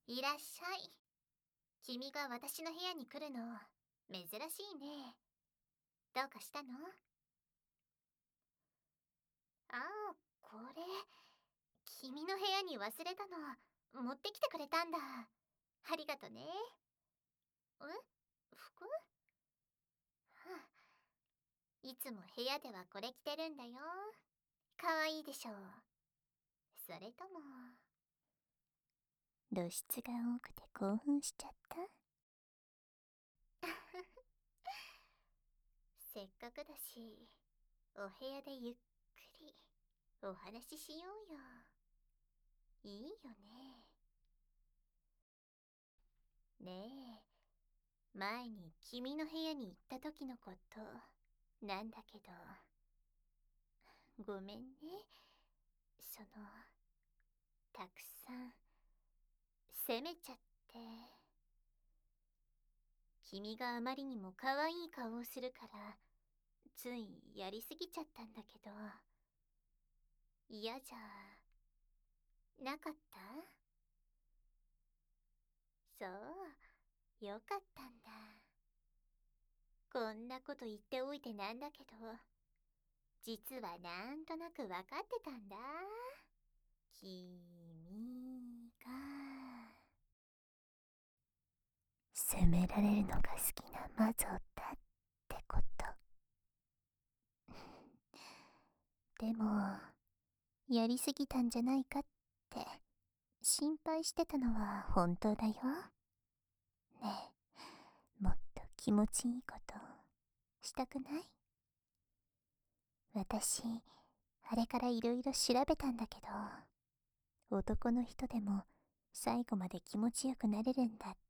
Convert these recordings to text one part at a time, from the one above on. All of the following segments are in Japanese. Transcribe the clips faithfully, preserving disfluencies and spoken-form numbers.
いらっしゃい。君が私の部屋に来るの、珍しいね。どうかしたの？ああ、これ、君の部屋に忘れたの、持ってきてくれたんだ。ありがとね。え？服？はあ、いつも部屋ではこれ着てるんだよ。かわいいでしょう。それとも、 露出が多くて興奮しちゃった。 せっかくだし、お部屋でゆっくりお話ししようよ。いいよね。ねえ、前に君の部屋に行った時のことなんだけど、ごめんね。その、たくさん責めちゃって。君があまりにも可愛い顔をするからついやりすぎちゃったんだけど、嫌じゃなかった？そう、よかったんだ。こんなこと言っておいてなんだけど、実はなんとなくわかってたんだ。君が責められるのが好きな魔女だってこと。でも、やりすぎたんじゃないかって心配してたのは本当だよ。ねえ、もっと気持ちいいことしたくない？私、あれからいろいろ調べたんだけど、男の人でも最後まで気持ちよくなれるんだって。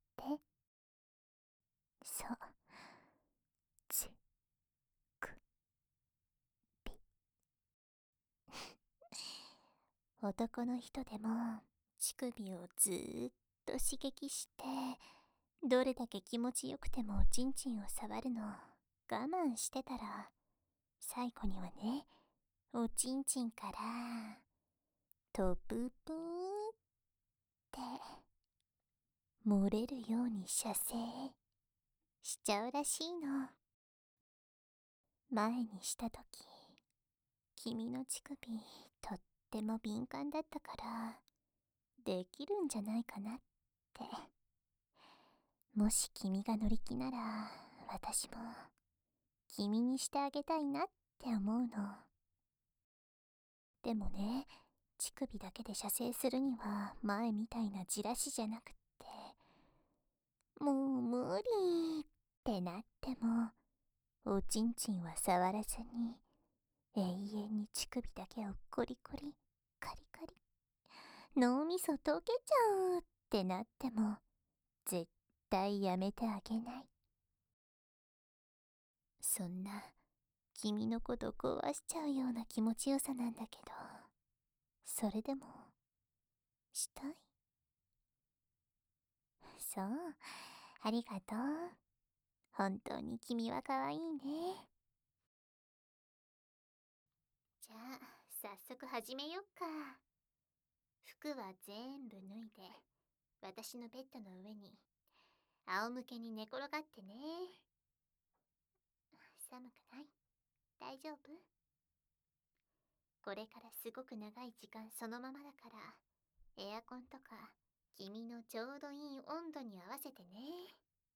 そう。ち、く、ぴ。男の人でも乳首をずーっと刺激して、どれだけ気持ちよくてもチンチンを触るの我慢してたら、最後にはね、おちんちんからトププーって漏れるように射精しちゃうらしいの。前にしたとき、君の乳首とっても敏感だったから、できるんじゃないかなって。もし君が乗り気なら、私も君にしてあげたいなって思うの。でもね、乳首だけで射精するには前みたいなじらしじゃなくって、もう無理ってなっても、おちんちんは触らずに、永遠に乳首だけをコリコリ、カリカリ、脳みそ溶けちゃうってなっても、絶対やめてあげない。そんな、君のこと壊しちゃうような気持ちよさなんだけど、それでも、したい？そう、ありがとう。本当に君は可愛いね。 じゃあ、早速始めよっか。服は全部脱いで、私のベッドの上に仰向けに寝転がってね。寒くない？大丈夫？これからすごく長い時間そのままだから、エアコンとか君のちょうどいい温度に合わせてね。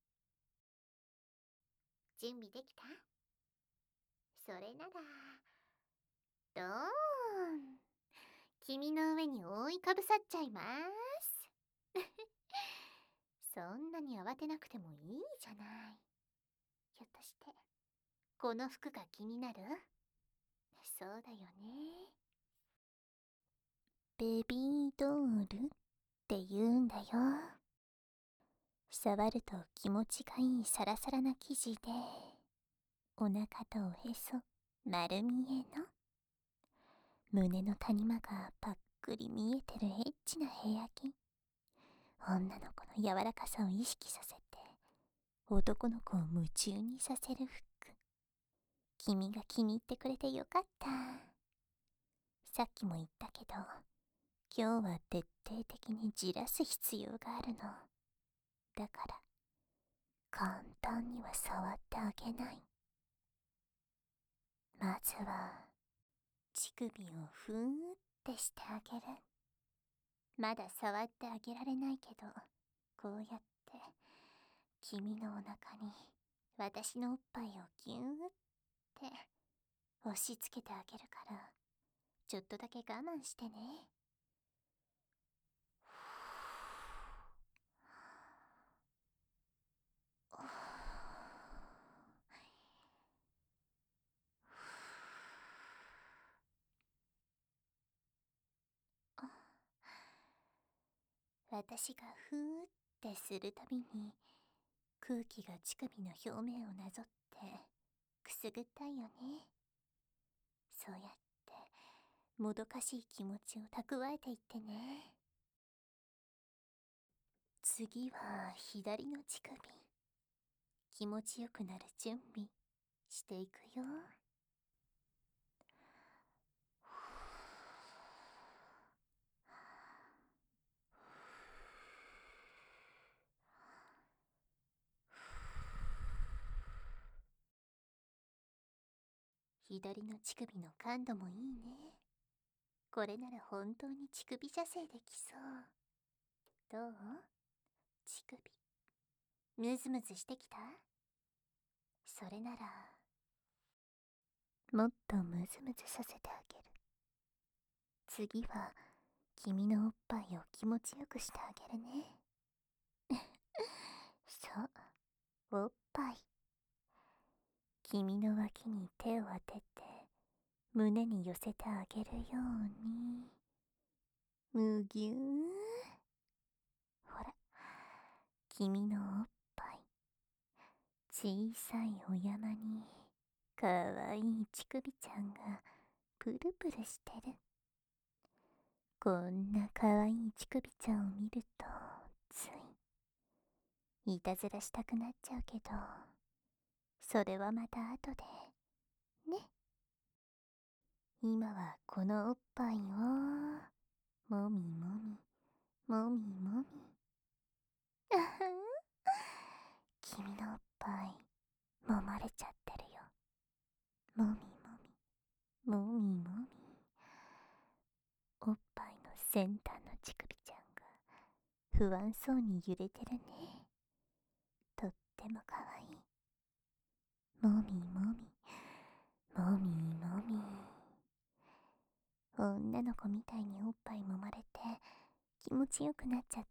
準備できた？それなら、ドーン！君の上に覆いかぶさっちゃいます。そんなに慌てなくてもいいじゃない。ひょっとして、この服が気になる？そうだよね。 ベビードールって言うんだよ。触ると気持ちがいいサラサラな生地で、お腹とおへそ丸見えの、胸の谷間がパックリ見えてるエッチな部屋着。女の子の柔らかさを意識させて、男の子を夢中にさせる服。君が気に入ってくれてよかった。さっきも言ったけど、 今日は徹底的にじらす必要があるの。だから簡単には触ってあげない。まずは乳首をふーってしてあげる。まだ触ってあげられないけど、こうやって君のお腹に私のおっぱいをギューって押し付けてあげるから、ちょっとだけ我慢してね。私がふーってするたびに空気が乳首の表面をなぞってくすぐったいよね。そうやってもどかしい気持ちを蓄えていってね。次は左の乳首、気持ちよくなる準備していくよ。左の乳首の感度もいいね。これなら本当に乳首射精できそう。どう？乳首ムズムズしてきた？それならもっとムズムズさせてあげる。次は君のおっぱいを気持ちよくしてあげるね。そう、おっぱい。君の脇に手を当てて胸に寄せてあげるように。むぎゅー。ほら、君のおっぱい、小さいお山にかわいい乳首ちゃんがプルプルしてる。こんなかわいい乳首ちゃんを見るとついいたずらしたくなっちゃうけど、それはまた後でね。今はこのおっぱいをもみもみもみもみ。あはん、君のおっぱい揉まれちゃってるよ。もみもみもみもみ。おっぱいの先端の乳首ちゃんが不安そうに揺れてるね。とってもかわいい。もみもみもみもみ。女の子みたいにおっぱい揉まれて気持ちよくなっちゃった？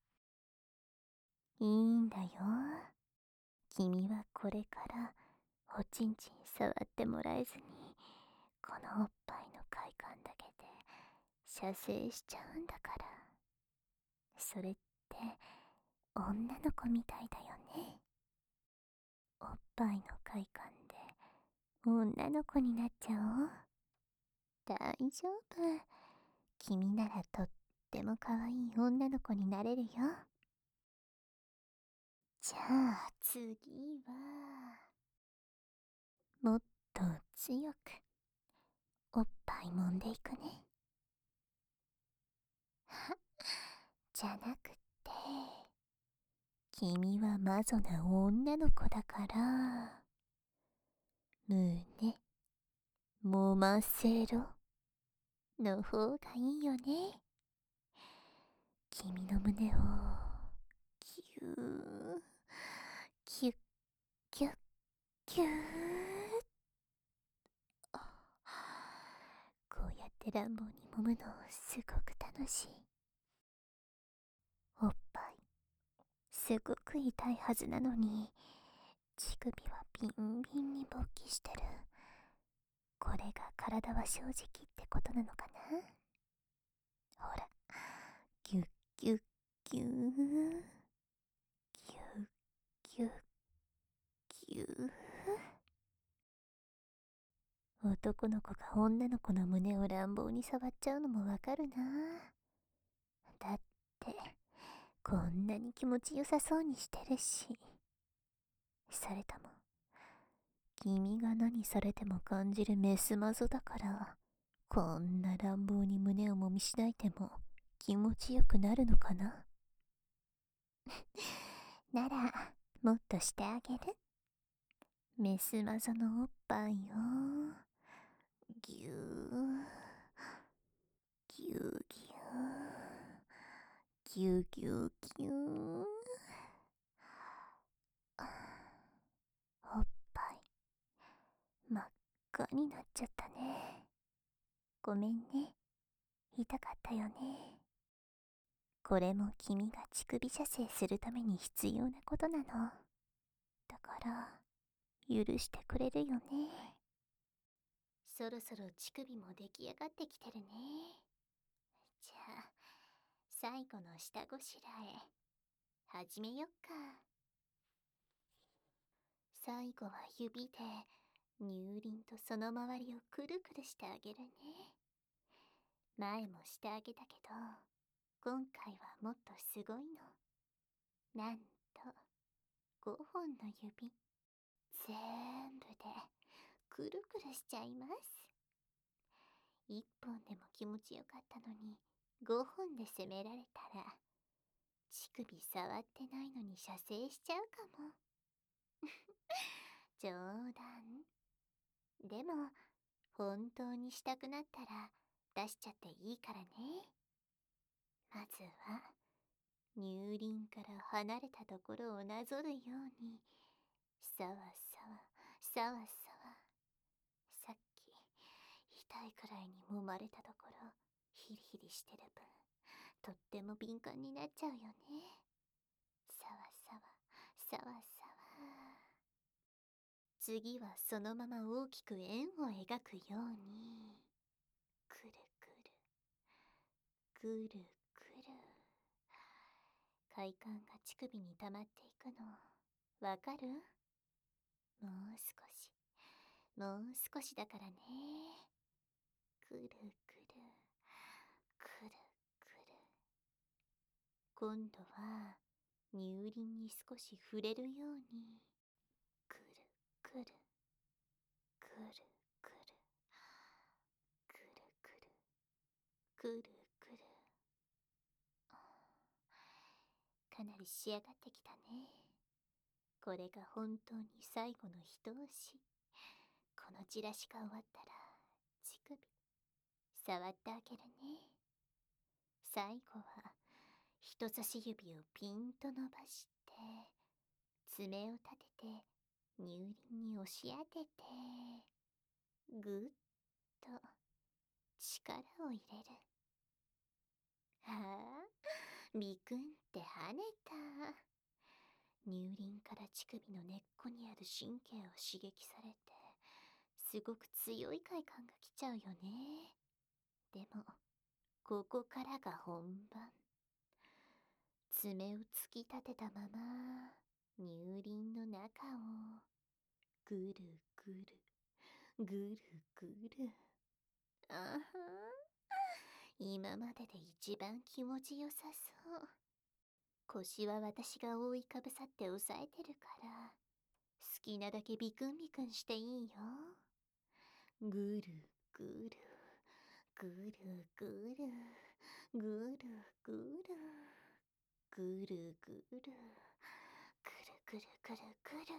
いいんだよ。君はこれからおちんちん触ってもらえずに、このおっぱいの快感だけで射精しちゃうんだから。それって女の子みたいだよね。おっぱいの快感で女の子になっちゃおう。大丈夫。君ならとっても可愛い女の子になれるよ。じゃあ次はもっと強くおっぱい揉んでいくね。じゃなくて、君はマゾな女の子だから胸揉ませろの方がいいよね。君の胸をキューキュッキュッキュー。こうやって乱暴に揉むのすごく楽しい。おっぱいすごく痛いはずなのに、乳首はビンビンに勃起してる。これが体は正直ってことなのかな。ほら、ギュッギュッギューギュッギュッギュー。男の子が女の子の胸を乱暴に触っちゃうのもわかるな。だってこんなに気持ちよさそうにしてるし。それとも君が何されても感じるメスマゾだからこんな乱暴に胸をもみしだいても気持ちよくなるのかな。なら、もっとしてあげる。メスマザのおっぱいを、ぎゅー、ぎゅうぎゅー、ぎゅうぎゅうぎゅー。おっぱい、真っ赤になっちゃったね。ごめんね。痛かったよね。これも君が乳首射精するために必要なことなの。だから、許してくれるよね。そろそろ乳首も出来上がってきてるね。じゃあ、最後の下ごしらえ、始めよっか。最後は指で、乳輪とその周りをくるくるしてあげるね。前もしてあげたけど、今回はもっとすごいの。なんと、ごほんの指、全部でくるくるしちゃいます。いっぽんでも気持ちよかったのに、ごほんで責められたら、乳首触ってないのに射精しちゃうかも。冗談。でも、本当にしたくなったら出しちゃっていいからね。まずは、乳輪から離れたところをなぞるように、さわさわ、さわさわ。さっき、痛いくらいに揉まれたところ、ヒリヒリしてる分、とっても敏感になっちゃうよね。さわさわ、さわさわ。次はそのまま大きく円を描くように、くるくる、くるくる。快感が乳首に溜まっていくの、わかる？もう少し、もう少しだからね。くるくる、くるくる。今度は、乳輪に少し触れるように、くるくる、くるくる、くるくる、くるくる。かなり仕上がってきたね。これが本当に最後の一押し。このじらしが終わったら、乳首、触ってあげるね。最後は、人差し指をピンと伸ばして、爪を立てて、乳輪に押し当てて、ぐっと力を入れる。はあ、ビクンって跳ねた。乳輪から乳首の根っこにある神経を刺激されて、すごく強い快感が来ちゃうよね。でも、ここからが本番。爪を突き立てたまま、乳輪の中を、ぐるぐる、ぐるぐる。あはん、今までで一番気持ちよさそう。腰は私が覆いかぶさって押さえてるから、好きなだけビクンビクンしていいよ。ぐるぐる、ぐるぐる、ぐるぐる、ぐるぐる、くるくるくるくる。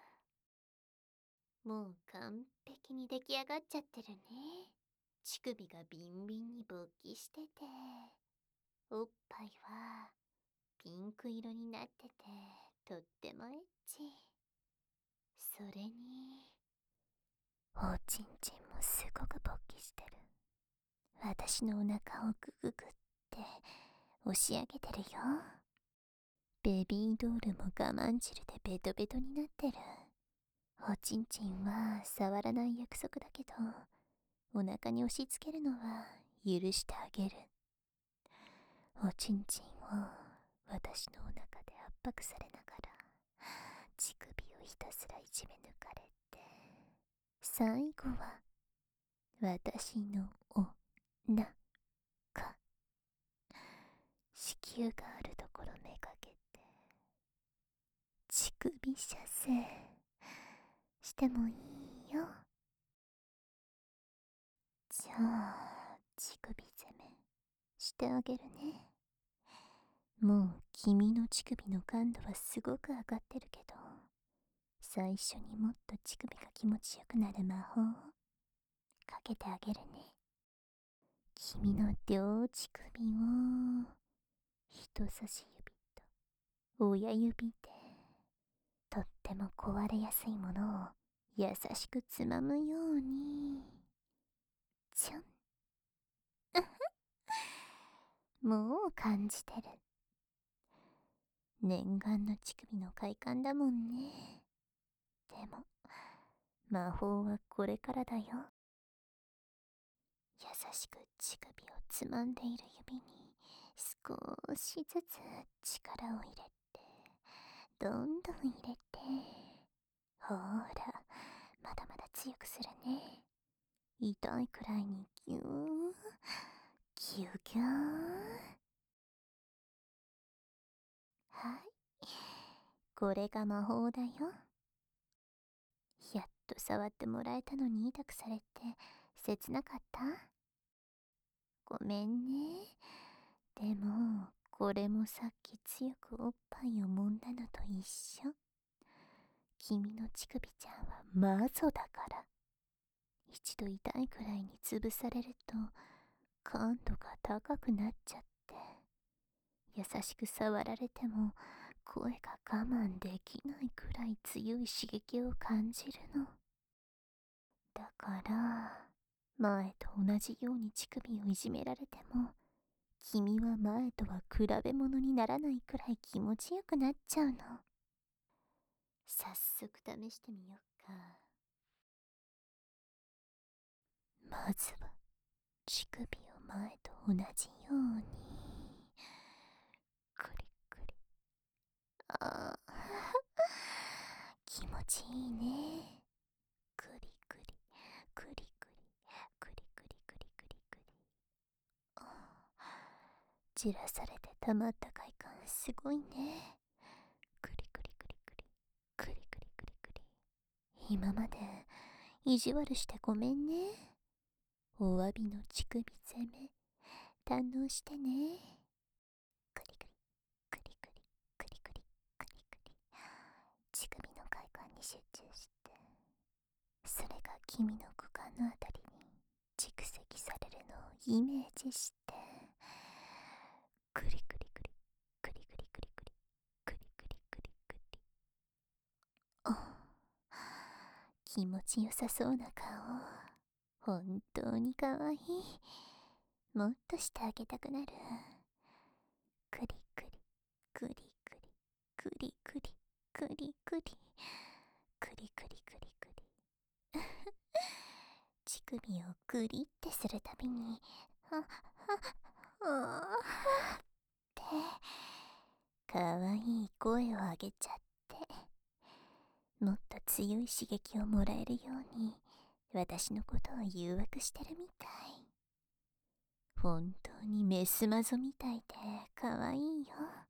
もう完璧に出来上がっちゃってるね。乳首がビンビンに勃起してて、おっぱいはピンク色になってて、とってもエッチ。それに、おちんちんもすごく勃起してる。私のお腹をグググって押し上げてるよ。ベビードールも我慢汁でベトベトになってる。おちんちんは触らない約束だけど、お腹に押し付けるのは許してあげる。おちんちんを私のお腹で圧迫されながら、乳首をひたすらいじめ抜かれて、最後は私のおなか、子宮があるところめがけて、乳首射精してもいいよ。ちょゃあ乳首攻めしてあげるね。もう君の乳首の感度はすごく上がってるけど、最初にもっと乳首が気持ちよくなる魔法をかけてあげるね。君の両乳首を人差し指と親指でとっても壊れやすいものを優しくつまむようにちょんもう感じてる。念願の乳首の快感だもんね。でも魔法はこれからだよ。優しく乳首をつまんでいる指に少しずつ力を入れて、どんどん入れて、ほーら、まだまだ強くするね。痛いくらいにギューギュギュー。はい、これが魔法だよ。やっと触ってもらえたのに痛くされて切なかった？ごめんね。でもこれもさっき強くおっぱいを揉んだのと一緒。君の乳首ちゃんはマゾだから。一度痛いくらいに潰されると感度が高くなっちゃって、優しく触られても声が我慢できないくらい強い刺激を感じるの。だから前と同じように乳首をいじめられても、君は前とは比べ物にならないくらい気持ちよくなっちゃうの。早速試してみようか。まずは乳首を前と同じようにくりくり。ああ気持ちいいね。くりくりくりくりくりくりくりくりくり。じらされてたまった快感すごいね。くりくりくりくりくりくりくりくり。今まで意地悪してごめんね。お詫びの乳首攻め堪能してね。くりくりくりくりくりくりくりくり。乳首の快感に集中して、それが君の股間のあたりに蓄積されるのをイメージして、くりくりくりくりくりくりくりくりくりくりくり。あ、気持ちよさそうな顔。本当にかわいい。もっとしてあげたくなる。くりくりくりくりくりくりくりくりくりくりくりくり。乳首をクリってするたびにあああってかわいい声を上げちゃって、もっと強い刺激をもらえるように私のことを誘惑してるみたい。本当にメスマゾみたいでかわいいよ。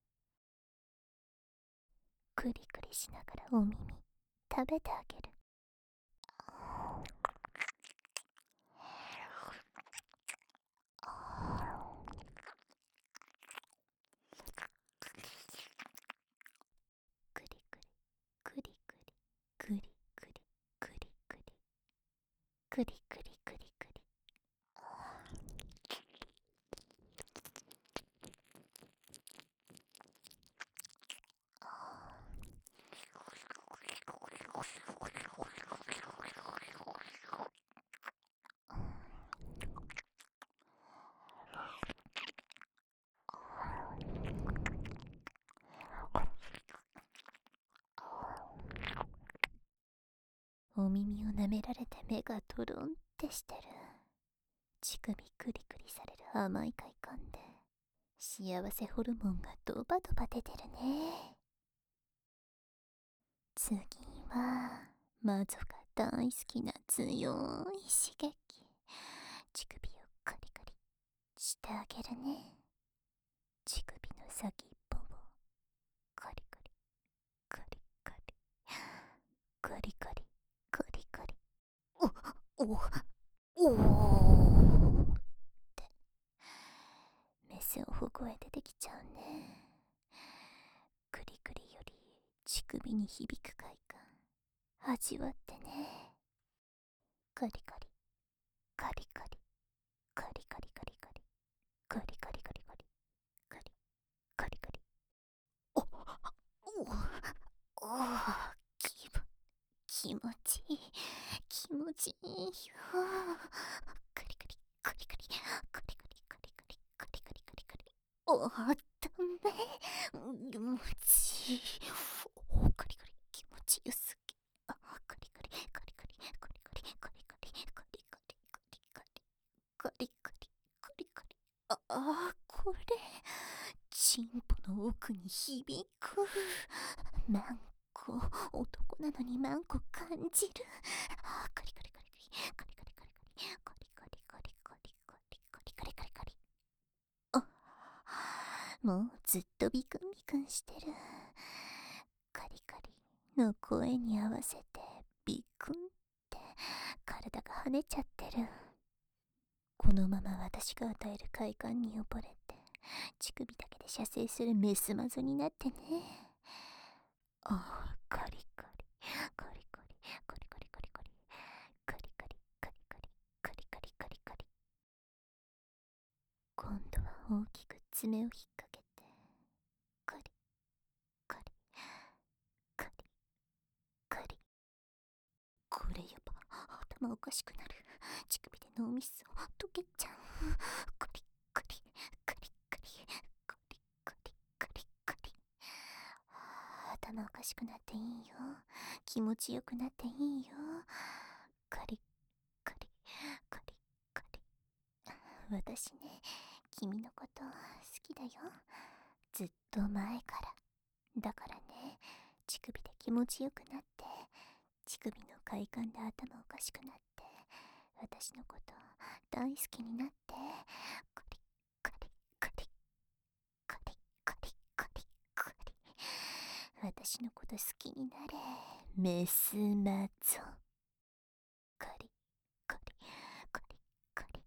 くりくりしながらお耳食べてあげる。くりくりくりくりくりくりくりくりくりくりくりくり。お耳を舐められて目がトロンってしてる。乳首クリクリされる甘い快感で幸せホルモンがドバドバ出てるね。次は魔女が大好きな強い刺激。乳首をカリカリしてあげるね。乳首の先っぽをカリカリカリカリカリカリカリカリ。おおおお。 声出てきちゃうね。クリクリより乳首に響く快感味わってね。カリカリカリカリカリカリカリカリカリカリカリカリカリカリカリ。おおお気分気持ちいい気持ちいいよ。カリカリカリカリカリカリカリカリカリカリカリカリ。おあっため気持ちいい。おカリカリ気持ちよすぎ。あカリカリカリカリカリカリカリカリカリカリカリカリカリカリカリカリカリ。ああこれチンポの奥に響く。マンコ男なのにマンコ感じる。あカリカリカリカリカリカリカリカリカリカリカリカリカリカリカリカリ。あもうずっとビクンビクンしてる。カリカリの声に合わせてビクンって体が跳ねちゃってる。このまま私が与える快感に溺れて乳首だけで射精するメスマゾになってね。ああカリカリカリカリカリカリカリカリカリカリカリカリカリカリカリカリ。今度は大きく爪を引っ掛けてカリカリカリカリ。これやば頭おかしくなる。乳首で脳みそ溶けちゃう。カリカリカリカリカリカリカリカリ。頭おかしくなっていいよ。気持ちよくなっていいよ。カリカリカリカリ。私ね君のこと好きだよ。ずっと前から。だからね乳首で気持ちよくなって乳首の快感で頭おかしくなって私のこと大好きになってカリカリカリカリカリカリカリ。私のこと好きになれメスマゾ。カリカリカリカリ。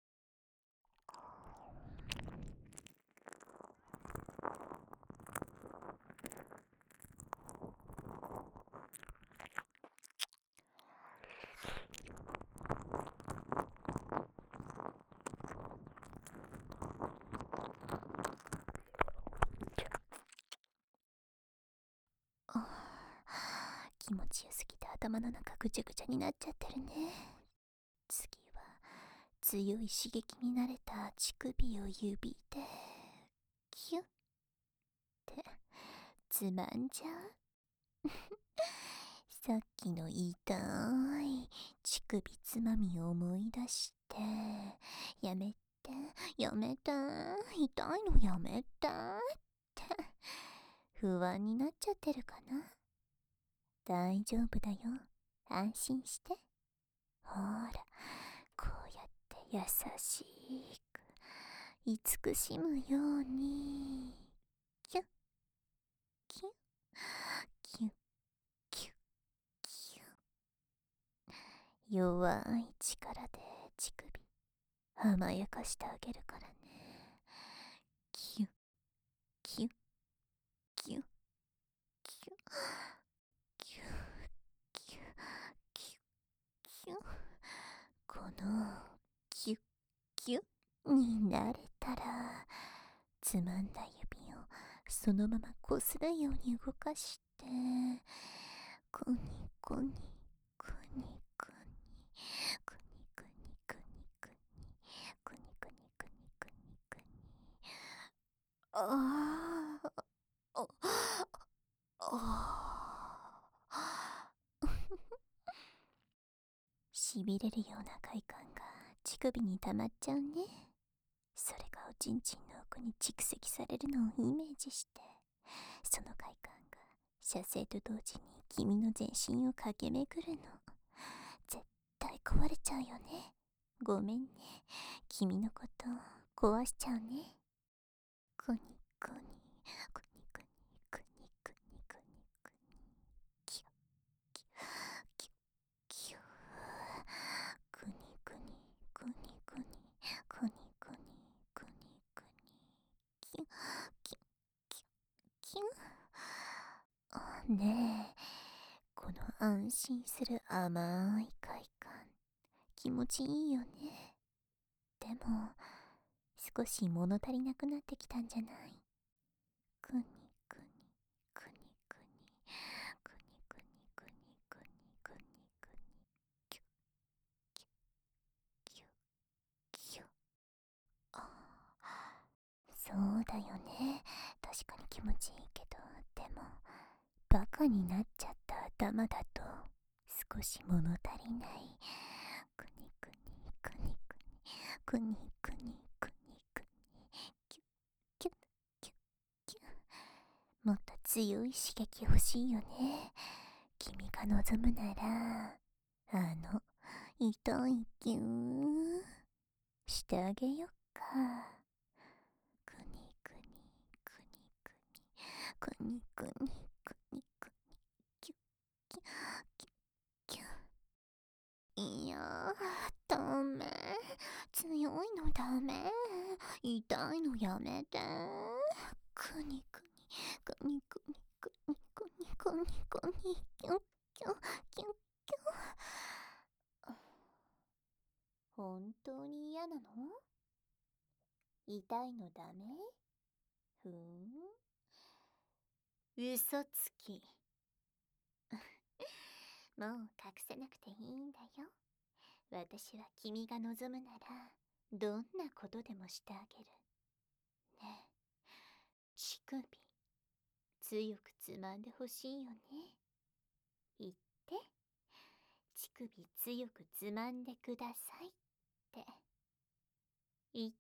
気持ちよすぎて頭の中ぐちゃぐちゃになっちゃってるね。次は強い刺激に慣れた乳首を指でキュッってつまんじゃう。さっきの痛い乳首つまみを思い出してやめてやめて痛いのやめてって不安になっちゃってるかな。大丈夫だよ安心して。ほらこうやって優しく慈しむようにキュッキュッキュッキュッキュッ。弱い力で乳首甘やかしてあげるからね。キュッキュッキュッキュッキュッキュッキュッキュッ。このキュッキュッになれたらつまんだ指をそのままこするように動かしてコニコニコニコニコニコニコニコニコニコニコニコニコニ。ああああしびれるような快感が乳首に溜まっちゃうね。それがおちんちんの奥に蓄積されるのをイメージしてその快感が射精と同時に君の全身を駆け巡るの。絶対壊れちゃうよね。ごめんね君のこと壊しちゃうね。コニコニコニコニコニコニコニコニキュッキュッキュッキュッコニコニコニコニコニコニコニコニねえ、この安心する甘い快感、気持ちいいよね。でも、少し物足りなくなってきたんじゃない？くにくに、くにくに、くにくにくにくにくにくに、キュッキュッキュッキュッ。ああ、そうだよね。確かに気持ちいいけど、でも、バカになっちゃった頭だと、少し物足りない。くにくに、くにくに、くにくに、くにくに、キュッキュッキュッキュッ。もっと強い刺激欲しいよね。君が望むなら、あの、痛いキューしてあげよっか。くにくに、くにくに、くにくに、くにくに、キュッキュッキュッキュッ。いやー、ダメ。強いのダメ。痛いのやめて。くにくに、くにくに、くにくに、くにくに、キュッキュッキュッキュッ。本当に嫌なの？痛いのダメ？ふーん。嘘つき。もう隠せなくていいんだよ。私は君が望むなら、どんなことでもしてあげる。ねえ、乳首、強くつまんでほしいよね。言って、乳首強くつまんでくださいって。言って、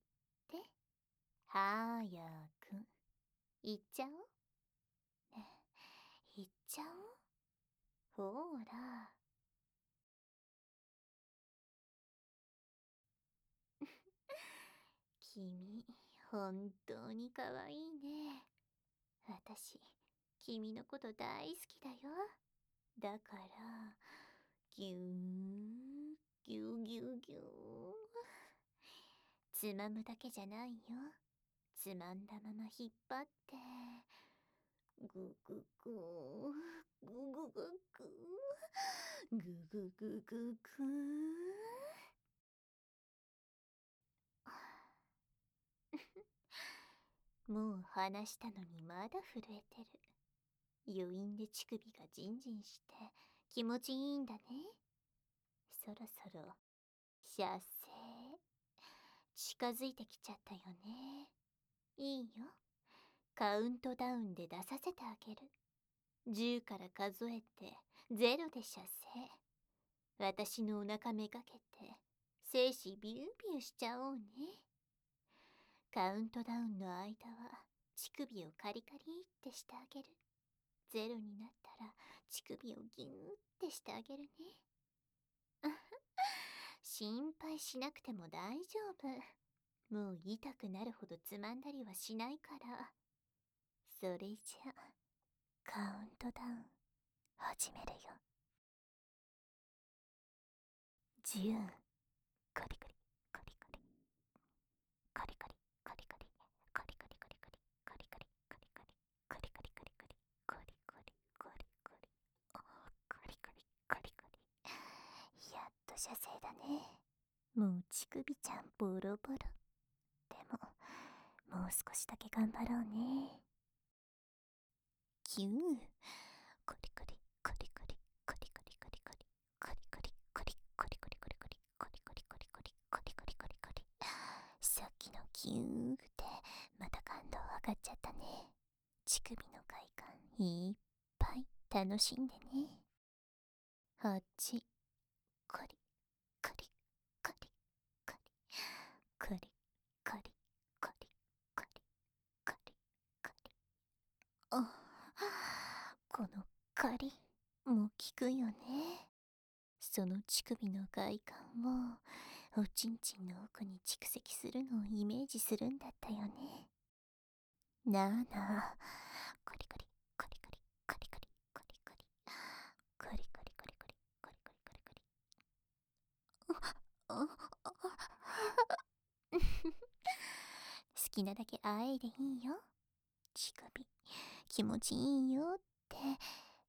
はやく、言っちゃおう。ねえ、言っちゃおう。ほーら。君、本当にかわいいね。私、君のこと大好きだよ。だから、ぎゅー、ぎゅうぎゅうぎゅー。つまむだけじゃないよ。つまんだまま引っ張って、ぐぐぐー、ぐぐぐぐー、ぐぐぐぐぐー。もう話したのにまだ震えてる。余韻で乳首がジンジンして気持ちいいんだね。そろそろ射精近づいてきちゃったよね。いいよ。カウントダウンで出させてあげる。じゅうから数えてゼロで射精。私のお腹めがけて精子ビュービューしちゃおうね。カウントダウンの間は乳首をカリカリってしてあげる。ゼロになったら乳首をギューってしてあげるね。心配しなくても大丈夫。もう痛くなるほどつまんだりはしないから。それじゃ、カウントダウン始めるよ。じゅう、カリカリ、カリカリ、カリカリ、カリカリ、カリカリカリカリ、カリカリ、カリカリ、カリカリカリカリ、カリカリ、カリカリ、あ、カリカリ、カリカリ。やっと射精だね。もう乳首ちゃんボロボロ。でも、もう少しだけ頑張ろうね。キュー。カリカリ、カリカリ、カリカリカリカリ、カリカリ、カリ、カリカリカリカリ、カリカリカリカリ、カリカリカリカリ。さっきのキューで、また感動上がっちゃったね。乳首の快感いっぱい楽しんでね。はち、カリ、カリ、カリ、カリ、カリ、カリ、カリ、カリ、カリ、カリ。あ、このカリもう効くよね。その乳首の快感をおちんちんの奥に蓄積するのをイメージするんだったよね。なあなあ、カリカリ、カリカリ、カリカリ、カリカリ、カリカリカリカリ、カリカリカリカリ。あ、あ、好きなだけあえいでいいよ。乳首気持ちいいよって